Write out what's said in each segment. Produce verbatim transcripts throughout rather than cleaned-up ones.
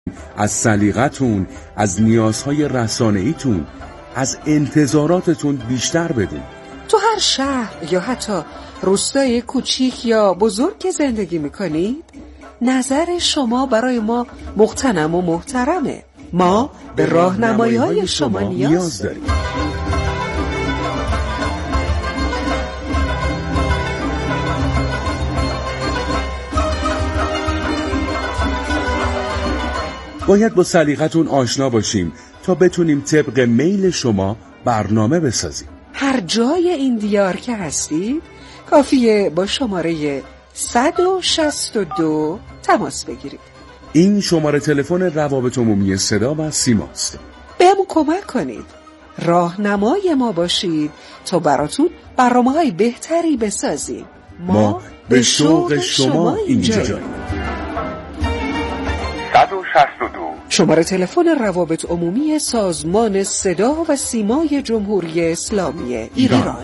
از سلیقتون، از نیازهای رسانه‌ایتون، از انتظاراتتون بیشتر بدون. تو هر شهر یا حتی روستای کوچیک یا بزرگ که زندگی میکنید، نظر شما برای ما مغتنم و محترمه. ما به راهنمایی‌های شما نیاز داریم. باید با سلیقتون آشنا باشیم تا بتونیم طبق میل شما برنامه بسازیم. هر جای این دیار که هستید کافیه با شماره صد و شصت و دو تماس بگیرید. این شماره تلفن روابط عمومی صدا و سیماست. بهمون کمک کنید، راهنمای ما باشید تا براتون برنامه‌های بهتری بسازیم. ما, ما به شوق شما اینجاییم. صد و شصت و دو شماره تلفن روابط عمومی سازمان صدا و سیمای جمهوری اسلامی ایران, ایران.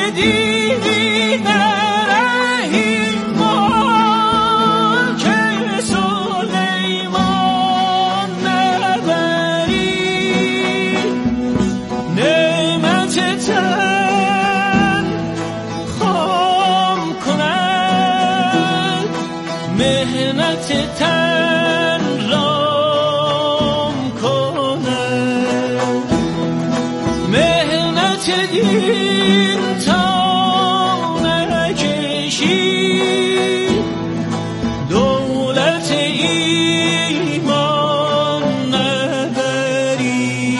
دیدی نرهی ملک سلیمان نبری نعمت تن خام کنند مهنت تن رام کنند مهنت دین تا نکشی دولت ایمان نبری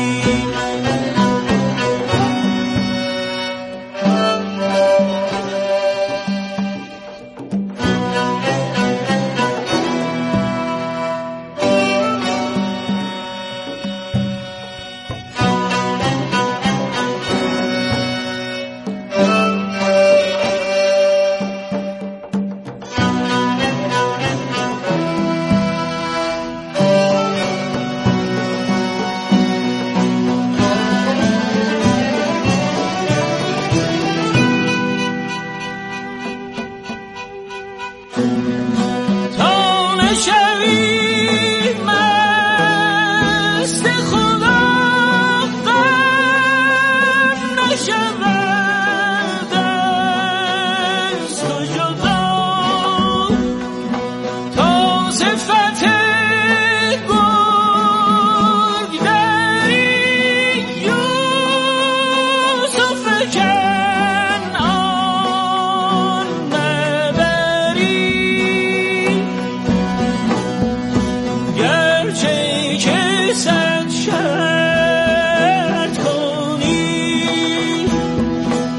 تا نشوی مست خدا غم نشود از تو جدا تا صفت گرگ دری یوسف کنعان نبری گرچه که صد شرط کنی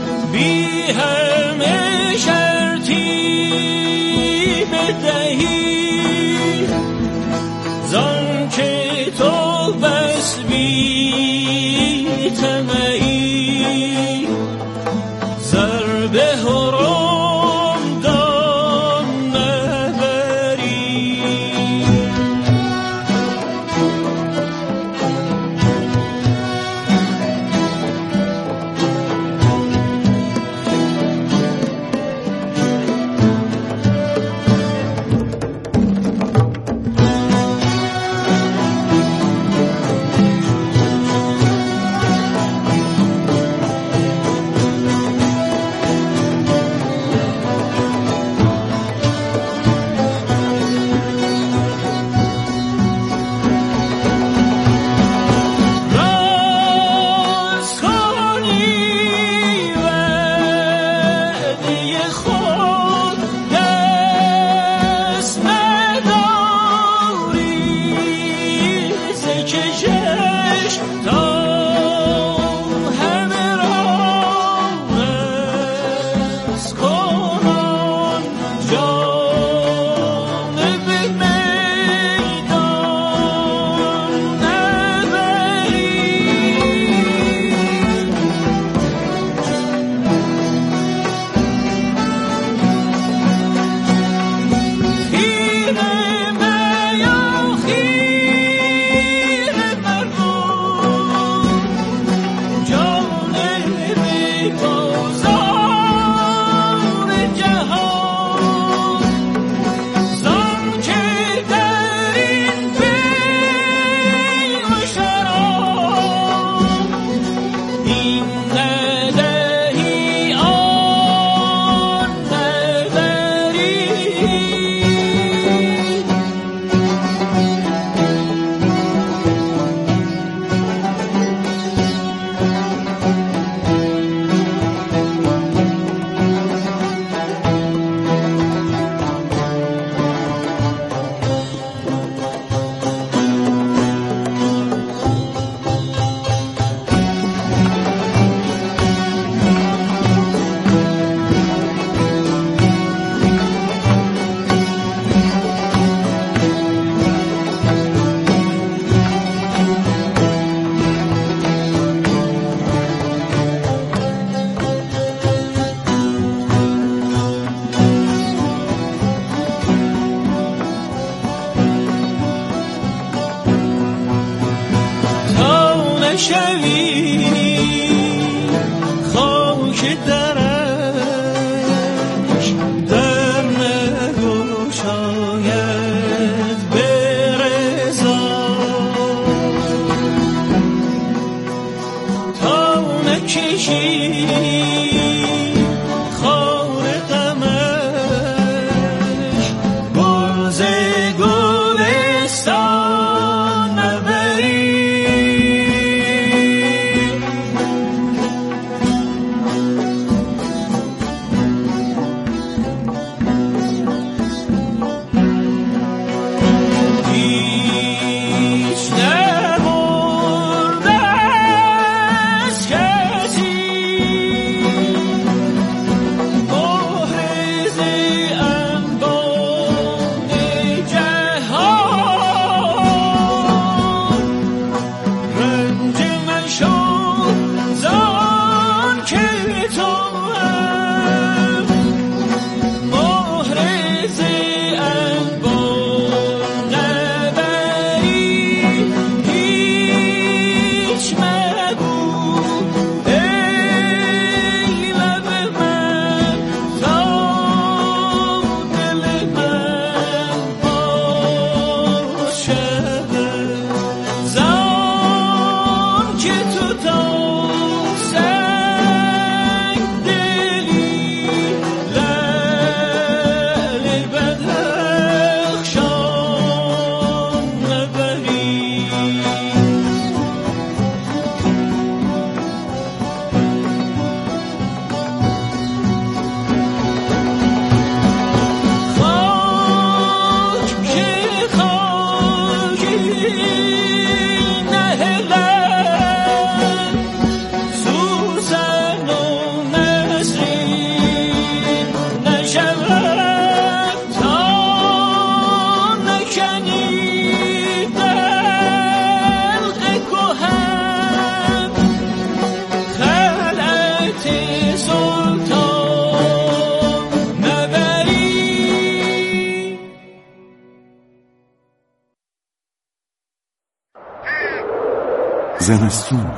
زمستون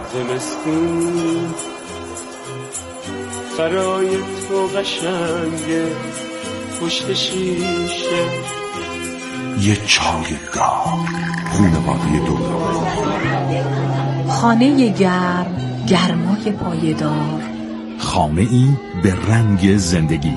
زمستون برای تو قشنگه، پشت شیشه یه چای گرم، خونواده دور، خانه گرم، گرمای پایدار، خانه ای به رنگ زندگی.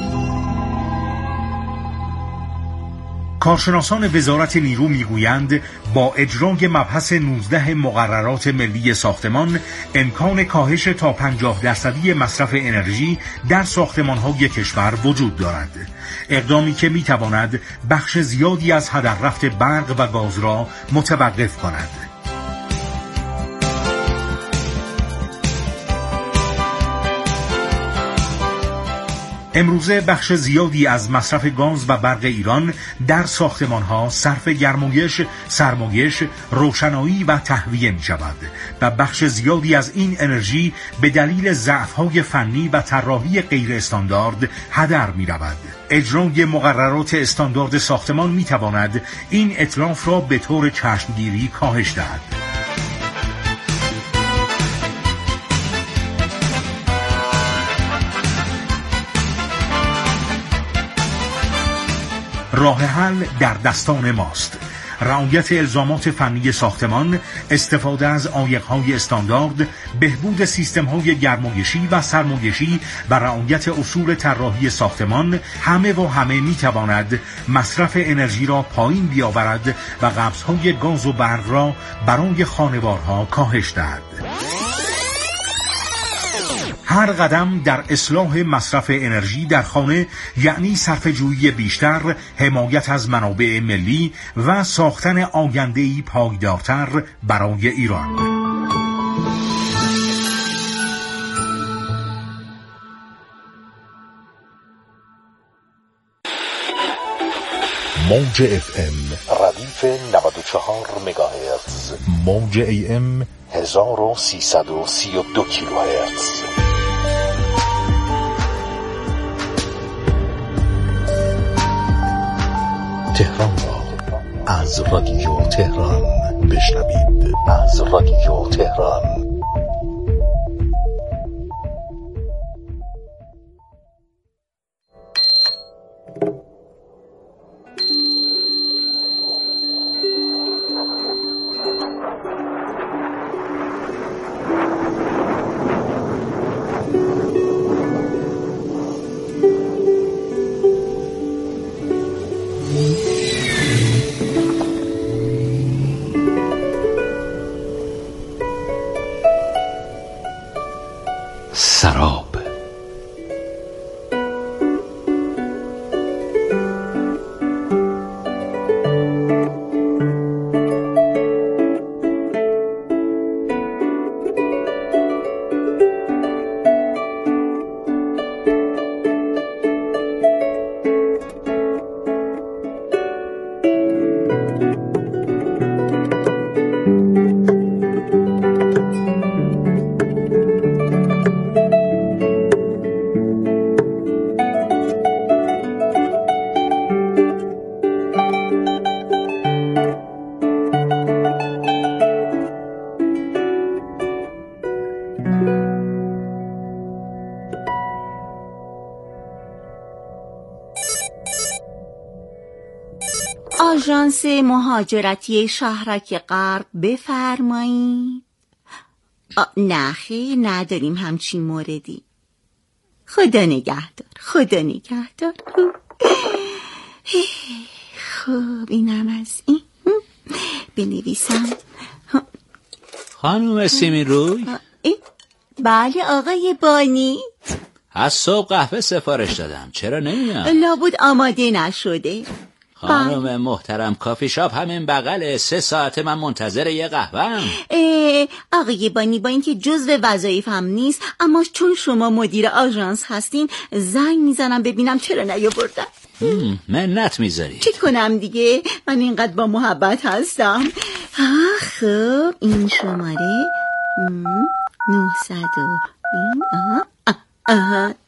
کارشناسان وزارت نیرو میگویند با اجرای مبحث نوزده مقررات ملی ساختمان امکان کاهش تا پنجاه درصدی مصرف انرژی در ساختمان‌های کشور وجود دارد، اقدامی که میتواند بخش زیادی از هدر رفت برق و گاز را متوقف کند. امروزه بخش زیادی از مصرف گاز و برق ایران در ساختمان‌ها صرف گرمایش، سرمایش، روشنایی و تهویه می‌شود و بخش زیادی از این انرژی به دلیل ضعف‌های فنی و طراحی غیر استاندارد هدر می‌رود. اجرای مقررات استاندارد ساختمان می‌تواند این اتلاف را به طور چشمگیری کاهش دهد. راه حل در دستان ماست. رعایت الزامات فنی ساختمان، استفاده از عایق‌های استاندارد، بهبود سیستم‌های گرمایشی و سرمایشی و رعایت اصول طراحی ساختمان همه و همه می‌تواند مصرف انرژی را پایین بیاورد و قبض‌های گاز و برق را برای خانوارها کاهش دهد. هر قدم در اصلاح مصرف انرژی در خانه یعنی صرفه‌جویی بیشتر، حمایت از منابع ملی و ساختن آینده‌ای پایدارتر برای ایران. موج اف ام ردیف نود و چهار مگاهرتز، موج ای ام هزار و سیصد و سی و دو کیلوهرتز. تهران را از رادیو تهران بشنوید. از رادیو تهران. آژانس مهاجرتی شهرک غرب بفرمایید. نه خیر، نداریم همچین موردی. خدا نگهدار، خدا نگهدار. خب اینم از این بنویسم. خانم سیمین روی؟ بله آقای بانی. از صبح قهوه سفارش دادم، چرا نمیاد؟ لابد آماده نشده. خانم بله. محترم، کافی شاپ همین بغله، سه ساعت من منتظر یه قهوه‌ام. آقای بانی، با اینکه جزو وظایفم نیست، اما چون شما مدیر آژانس هستین زنگ میزنم ببینم چرا نیاوردن. منت میذاری؟ چی کنم دیگه، من اینقدر با محبت هستم. خب این شماره نهصد و آها.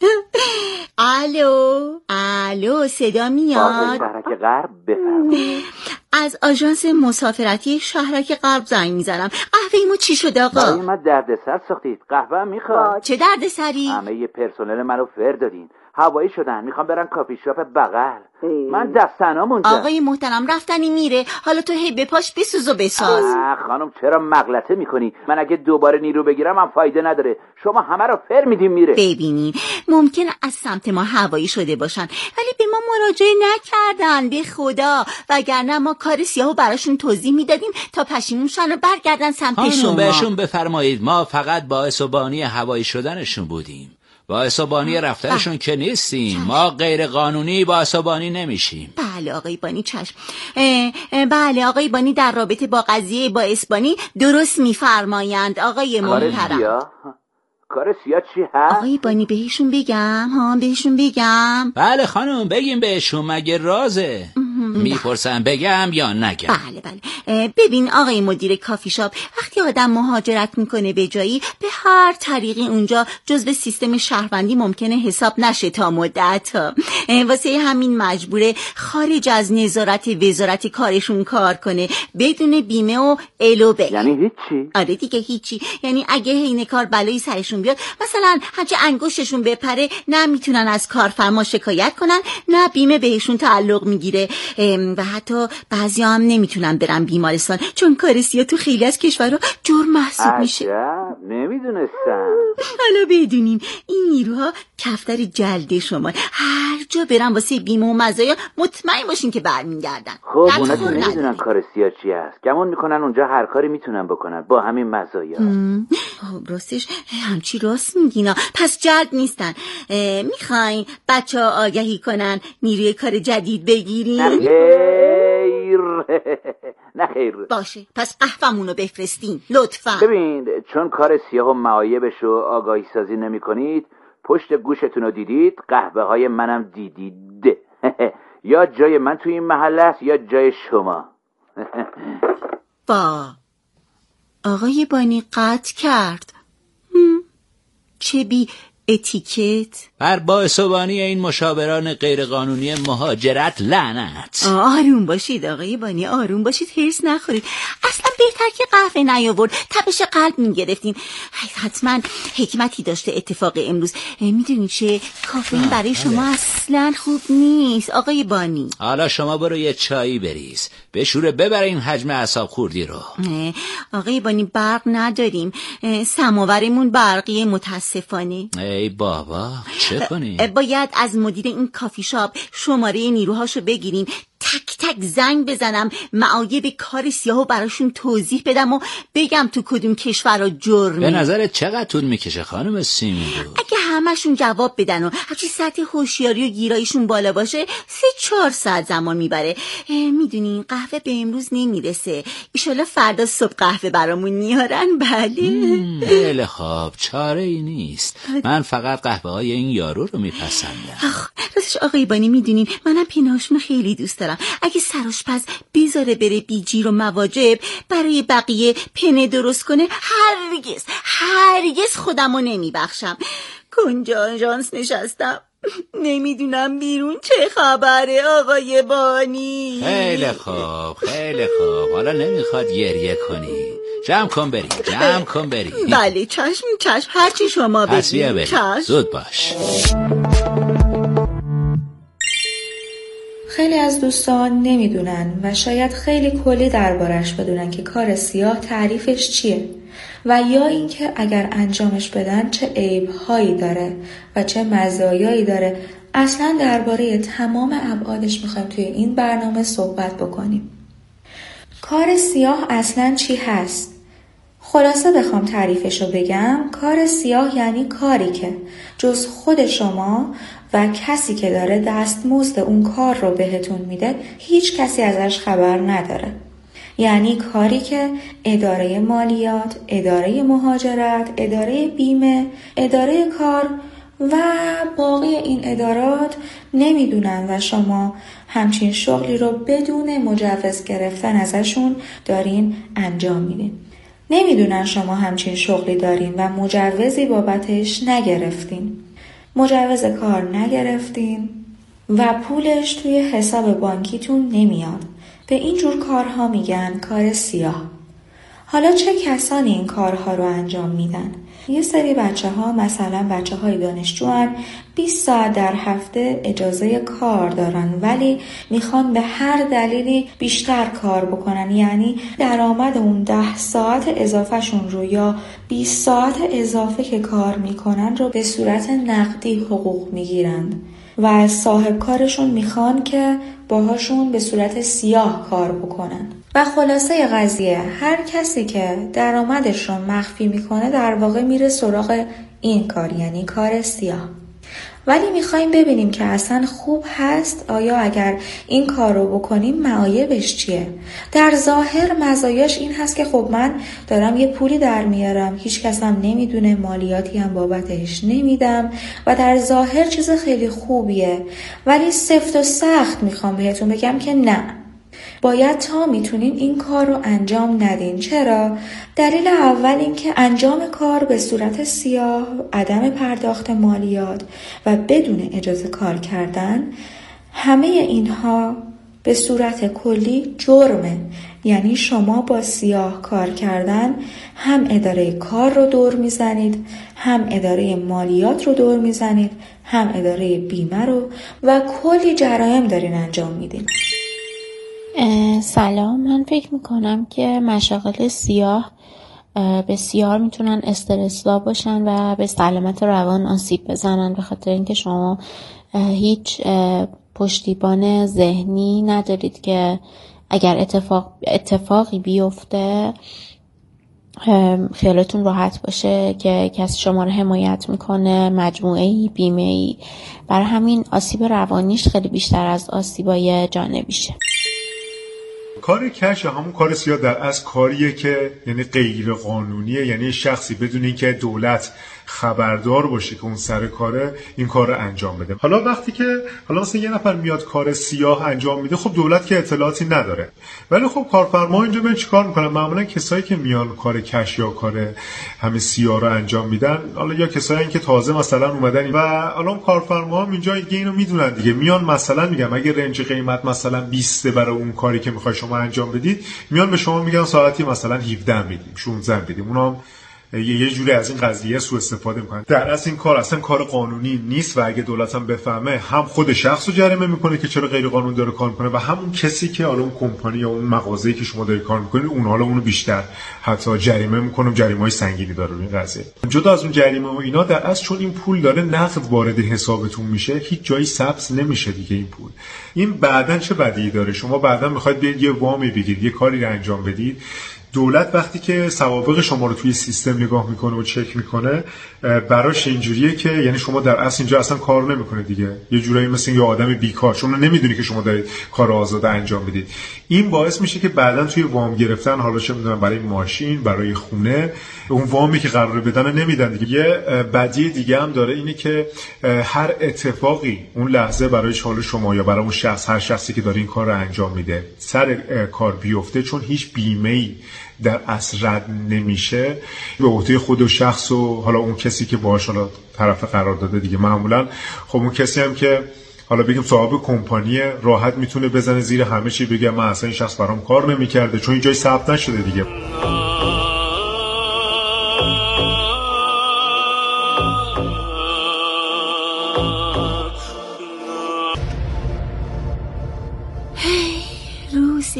الو الو صدا میاد؟ شهرک غرب بفرمایید. از آژانس مسافرتی شهرک غرب زنگ میزنم. قهوه ما چی شد آقا؟ برای من دردسر ساختید. قهوه میخواد؟ چه دردسری؟ همه ی پرسنل منو فر دادین، هوایی شدن، میخوام برن کافی شاپ بغل. من دستنام اونجا. آقای محترم رفتنی میره، حالا تو هی بپاش بسوز و بساز. نه خانم چرا مغلطه میکنی؟ من اگه دوباره نیرو بگیرم هم فایده نداره، شما همه رو فر میدین میره. ببینین ممکنه از سمت ما هوایی شده باشن ولی به ما مراجعه نکردن به خدا، وگرنه ما کار سیاهو براشون توضیح میدادیم تا پشیمون شن و برگردن سمت شما. بهشون بفرمایید ما فقط باعث و بانی هوایی شدنشون بودیم، باعث و بانی رفتنشون که نیستیم. ما غیر قانونی باعث و بانی نمیشیم. بله آقای بانی چشم. اه اه بله آقای بانی در رابطه با قضیه باعث بانی درست میفرمایند آقای محترم. کار سیاه چی هست؟ آقای بانی بهشون بگم ها بهشون بگم؟ بله خانم بگیم بهشون، مگه رازه؟ میپرسن بگم یا نگم؟ بله بله. ببین آقای مدیر کافی شاپ، وقتی آدم مهاجرت میکنه به جایی، به هر طریقی اونجا جزو سیستم شهروندی ممکنه حساب نشه تا مدت ها. واسه همین مجبوره خارج از نظارت وزارت کارشون کار کنه بدون بیمه و الوبه. یعنی هیچی؟ آره دیگه هیچی. یعنی اگه حین کار بلایی سرشون بیاد، مثلا هرچه انگشتشون بپره، نه میتونن از کارفرما شکایت کنن نه بیمه بهشون تعلق میگیره و حتی بعضی هم نمیتونن برن بیمارستان چون کار سیاه تو خیلی از کشورها جرم محسوب میشه. عجب نمیدونستم. حالا بدونین این نیروها کفتر جلد شما، هر جا برن واسه بیمه و مزایا مطمئن باشین که برمیگردن. خب اونا که نمیدونن کار سیاه چی هست، گمون میکنن اونجا هر کاری میتونن بکنن با همین مزایا. خب راستش همچی راست میگینا، پس جلد نیستن. میخواین بچه ها آگهی کنن نیروی کار جدید بگیرین؟ نه خیر نه خیر. باشه پس قهوه‌مونو بفرستین لطفا. ببین چون کار سیاه و معایبشو آگاهی سازی نمی کنید، پشت گوشتون رو دیدید، قهوه های منم دیدید. یا جای من توی این محله است یا جای شما. با آقای بانی قطع کرد. چه بی اتیکت. بر باعث و بانی این مشاوران غیرقانونی مهاجرت لعنت. آروم باشید آقای بانی، آروم باشید، هرس نخورید. اصلا بهتر که قهوه نیاورد، تپش قلب میگرفتین. حتما حکمتی داشته اتفاق امروز. میدونید چه، کافئین برای شما اصلا خوب نیست آقای بانی. حالا شما برو یه چایی بریز، بشوره ببره این حجم اعصاب خوردی رو. آقای بانی برق نداریم، سماورمون برقی متاسفانه. ای بابا چه کنیم؟ باید از مدیر این کافی شاپ شماره نیروهاشو بگیریم، تک تک زنگ بزنم، معایب کار سیاهو براشون توضیح بدم و بگم تو کدوم کشورها جرمه. به نظرت چقدر طول میکشه خانم سیمین رو؟ اگه همشون جواب بدن و هرچی سطح هوشیاری و گیراییشون بالا باشه، سه چهار ساعت زمان میبره. میدونین قهوه به امروز نمیرسه، ایشالا فردا صبح قهوه برامون میارن. بله بله خواب، چاره ای نیست. من فقط قهوه های این یارو رو میپسندم. راستش آقای بانی میدونین منم پیناشون خیلی دوست دارم. اگه سرآشپز بذاره بره بیجیر و مواجب برای بقیه پنه درست کنه، هرگز هرگز خودمو نمیبخشم. کنجا آژانس نشستم، نمیدونم بیرون چه خبره آقای بانی. خیلی خوب خیلی خوب، حالا نمیخواد گریه کنی، جمع کن بریم جمع کن بریم. بله چشم چشم، هرچی شما بگید. زود باش. خیلی از دوستان نمیدونن و شاید خیلی کلی دربارش بدونن که کار سیاه تعریفش چیه و یا اینکه اگر انجامش بدن چه عیب‌هایی داره و چه مزایایی داره. اصلا درباره تمام ابعادش میخوایم توی این برنامه صحبت بکنیم. کار سیاه اصلا چی هست؟ خلاصه بخوام تعریفشو بگم، کار سیاه یعنی کاری که جز خود شما و کسی که داره دستمزد اون کار رو بهتون میده هیچ کسی ازش خبر نداره. یعنی کاری که اداره مالیات، اداره مهاجرت، اداره بیمه، اداره کار و باقی این ادارات نمیدونن و شما همچین شغلی رو بدون مجوز گرفتن ازشون دارین انجام میدین. نمیدونن شما همچین شغلی دارین و مجوزی بابتش نگرفتین. مجوز کار نگرفتین و پولش توی حساب بانکیتون نمیاد. به این جور کارها میگن کار سیاه. حالا چه کسانی این کارها رو انجام میدن؟ یه سری بچه ها، مثلا بچه های دانشجو هن، بیست ساعت در هفته اجازه کار دارن ولی میخوان به هر دلیلی بیشتر کار بکنن، یعنی درآمد اون ده ساعت اضافه شون رو یا بیست ساعت اضافه که کار میکنن رو به صورت نقدی حقوق میگیرند و از صاحب کارشون میخوان که باهاشون به صورت سیاه کار بکنن. و خلاصه قضیه هر کسی که درآمدش رو مخفی میکنه در واقع میره سراغ این کار، یعنی کار سیاه. ولی میخوایم ببینیم که اصلا خوب هست؟ آیا اگر این کار رو بکنیم معایبش چیه؟ در ظاهر مزایاش این هست که خب من دارم یه پولی در میارم، هیچ کس هم نمیدونه، مالیاتی هم بابتش نمیدم و در ظاهر چیز خیلی خوبیه. ولی سفت و سخت میخوام بهتون بگم که نه، باید تا میتونین این کار رو انجام ندین. چرا؟ دلیل اول این که انجام کار به صورت سیاه، عدم پرداخت مالیات و بدون اجازه کار کردن، همه اینها به صورت کلی جرمه. یعنی شما با سیاه کار کردن هم اداره کار رو دور میزنید، هم اداره مالیات رو دور میزنید، هم اداره بیمه رو و کلی جرایم دارین انجام میدین. سلام، من فکر میکنم که مشاغل سیاه بسیار میتونن استرس‌زا باشن و به سلامت روان آسیب بزنن، به خاطر اینکه شما هیچ پشتیبان ذهنی ندارید که اگر اتفاق اتفاقی بیفته خیالتون راحت باشه که کسی شما رو حمایت میکنه، مجموعه‌ای، بیمه‌ای. برای همین آسیب روانیش خیلی بیشتر از آسیبای جانبیشه. کار کش همون کار سیاه در اصل کاریه که یعنی غیر قانونیه، یعنی شخصی بدون اینکه دولت خبردار باشه که اون سر کاره این کار رو انجام بده. حالا وقتی که حالا مثلا یه نفر میاد کار سیاه انجام میده، خب دولت که اطلاعاتی نداره، ولی خب کارفرما اینجا من چیکار میکنن؟ معمولا کسایی که میان کار کش یا کار همه سیاه رو انجام میدن، حالا یا کسایی که تازه مثلا اومدن و حالا کارفرما هم اینجا دیگه اینو میدونن دیگه، میان مثلا میگم اگه رنج قیمت مثلا بیست برای اون کاری که میخوای شما انجام بدید، میان به شما میگن ساعتی مثلا هفده میدیم، شانزده میدیم. اونم یه جوری از این قضیه سوء استفاده میکنن. در اصل این کار اصلا کار قانونی نیست و اگه دولت هم بفهمه، هم خود شخص رو جریمه میکنه که چرا غیر قانونی داره کار میکنه و همون کسی که حالا اون کمپانی یا اون مغازه‌ای که شما دارید کار میکنید اون حالا اونو بیشتر حتی جریمه میکنه، جریمه‌های سنگینی داره این قضیه. جدا از اون جریمه و اینا، در اصل چون این پول داره نقد وارد حسابتون میشه، هیچ جایی ثبت نمیشه دیگه این پول. این بعدن چه بدی داره؟ شما بعدن میخواید برید یه وامی بگیرید، یه کاری رو انجام بدید، دولت وقتی که سوابق شما رو توی سیستم نگاه میکنه و چک میکنه، براش اینجوریه که یعنی شما در اصل اینجا اصلا کار نمیکنه دیگه، یه جورایی مثل یه آدم بیکار، شما نمیدونی که شما دارید کار آزاده انجام بدید. این باعث میشه که بعداً توی وام گرفتن، حالا چه میدونم برای ماشین، برای خونه، اون وامی که قراره بدن نمیدن دیگه. یه بدی دیگه هم داره، اینه که هر اتفاقی اون لحظه برای حال شما یا برای اون شخص، هر شخصی که داره این کار رو انجام میده سر کار بیفته، چون هیچ بیمه‌ای در اصل رد نمیشه، به عهده خود و شخص و حالا اون کسی که باهاش حالا طرف قرار داده دیگه. معمولا خب اون کسی هم که حالا بگیم صاحب کمپانی راحت میتونه بزنه زیر همه چی، بگه من اصلا این شخص برام کار نمیکرده چون این جای ثبت نشده دیگه.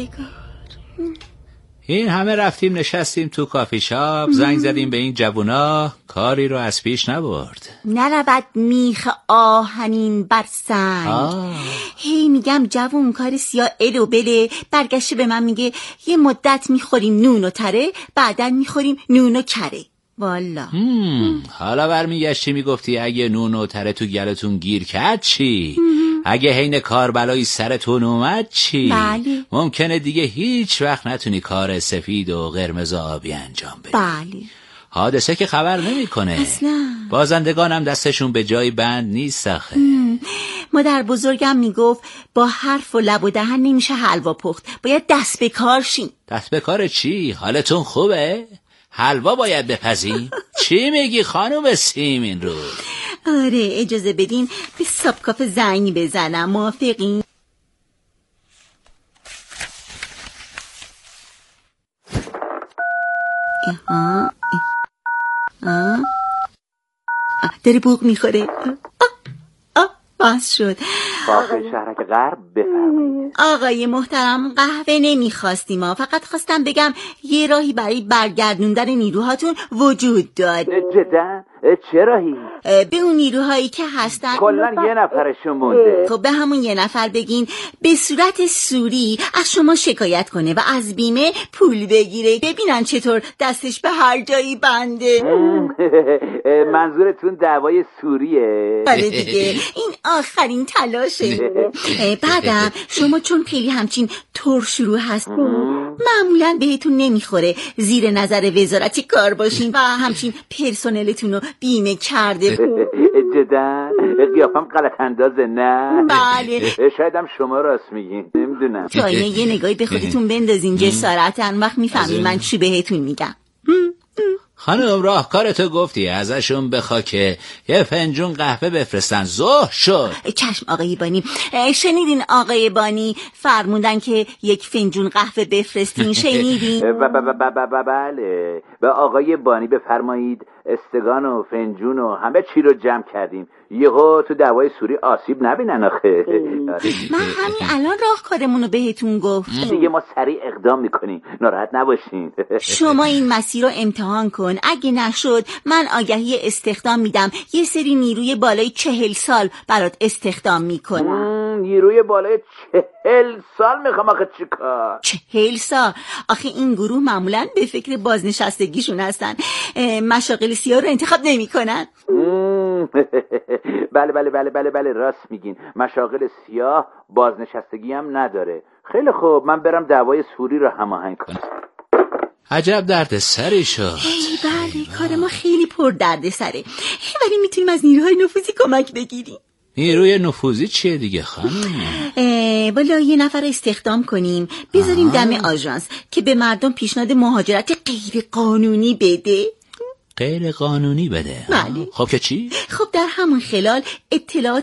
روزگار. این همه رفتیم نشستیم تو کافی شاپ، زنگ زدیم به این جوونا، کاری رو از پیش نبرد. نرود میخ آهنین بر سنگ. هی میگم جوون کار سیاه الو بله، برگشته به من میگه یه مدت میخوریم نون و تره، بعدن میخوریم نون و کره. والا حالا برمیگشتی میگفتی اگه نون و تره تو گلتون گیر کرد چی؟ اگه حین کار بلایی سرتون اومد چی؟ بله. ممکنه دیگه هیچ وقت نتونی کار سفید و قرمز و آبی انجام بدی. بله. حادثه که خبر نمیکنه. اصلا بازندگانم دستشون به جای بند نیست آخه. مادر بزرگم میگفت با حرف و لب و دهن نمیشه حلوا پخت، باید دست به کار شین. دست به کار چی؟ حالتون خوبه؟ حلوا باید بپزی؟ چی میگی خانم سیمین رو؟ آره اجازه بدین به سابکاف زنگ بزنم، موافقین؟ آها آه. داره بوق میخوره. آه آه باز شد. کافه شهرک غرب بفرمایید. آقای محترم قهوه نمیخواستیم ما، فقط خواستم بگم یه راهی برای برگردوندن نیروهاتون وجود داد. جدا؟ چه راهی؟ به اون نیروهایی که هستن کلن یه نفرشون مونده. خب به همون یه نفر بگین به صورت سوری از شما شکایت کنه و از بیمه پول بگیره، ببینن چطور دستش به هر جایی بنده. منظورتون دعوای سوریه؟ آره دیگه این آخرین تلاشه. بعدم شما چون خیلی همچین ترشرو هست معمولا بهتون نمیخوره زیر نظر وزارتی کار باشین و همچین پرسنلتون رو بیمه کرده. جدا قیافم غلط اندازه نه؟ بله. شاید هم شما راست میگین، نمیدونم. تا اینه یه نگاهی به خودتون بندازین جسارتن، وقت میفهمین من چی بهتون میگم. خانم راهکارتو گفتی، ازشون بخوا که یه فنجون قهوه بفرستن، ظهر شد. چشم آقای بانی. شنیدین آقای بانی فرمودن که یک فنجون قهوه بفرستین؟ شنیدین؟ بله به آقای بانی بفرمایید، استگان و فنجون و همه چی رو جمع کردیم، یهو تو دعوای سوری آسیب نبینن آخه. من همین الان راهکارمون رو بهتون گفت. دیگه ما سریع اقدام میکنیم، ناراحت نباشین. شما این مسیر رو امتحان کن، اگه نشد من آگهی استخدام میدم، یه سری نیروی بالای چهل سال برات استخدام میکنم. نیروی بالای چهل سال میخوام آخه چیکار؟ چهل سال؟ آخه این گروه معمولا به فکر بازنشستگیشون هستن، مشاغل سیاه رو انتخاب نمیکنن. بله بله بله بله بله راست میگین، مشاغل سیاه بازنشستگی هم نداره. خیلی خوب من برم دعوای سوری رو هماهنگ کنم. عجب درد سری شد. ای بله کار ما خیلی پر درد سره، ولی میتونیم از نیروهای نفوذی کمک بگیریم. نیروی نفوذی چیه دیگه خانم؟ والا یه نفر استخدام کنیم بذاریم دم آژانس که به مردم پیشنهاد مهاجرت غیر قانونی بده. غیر قانونی بده؟ بله. خب که چی؟ خب در همون خلال اطلاعات